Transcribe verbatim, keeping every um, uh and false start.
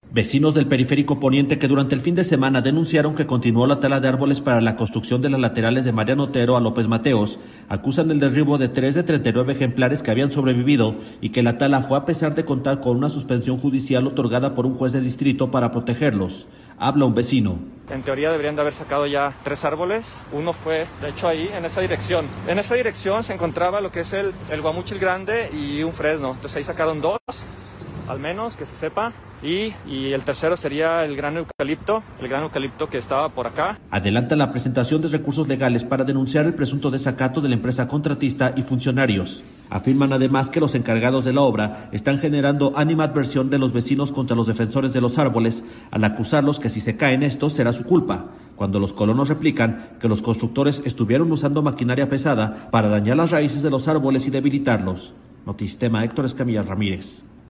Vecinos del periférico poniente que durante el fin de semana denunciaron que continuó la tala de árboles para la construcción de las laterales de Mariano Otero a López Mateos, acusan el derribo de tres de treinta y nueve ejemplares que habían sobrevivido y que la tala fue a pesar de contar con una suspensión judicial otorgada por un juez de distrito para protegerlos. Habla un vecino. En teoría deberían de haber sacado ya tres árboles. Uno fue, de hecho, ahí, en esa dirección. En esa dirección se encontraba lo que es el, el guamuchil grande y un fresno. Entonces ahí sacaron dos, al menos, que se sepa. Y, y el tercero sería el gran eucalipto, el gran eucalipto que estaba por acá. Adelanta la presentación de recursos legales para denunciar el presunto desacato de la empresa contratista y funcionarios. Afirman además que los encargados de la obra están generando animadversión de los vecinos contra los defensores de los árboles, al acusarlos que si se caen estos será su culpa, cuando los colonos replican que los constructores estuvieron usando maquinaria pesada para dañar las raíces de los árboles y debilitarlos. Notistema, Héctor Escamilla Ramírez.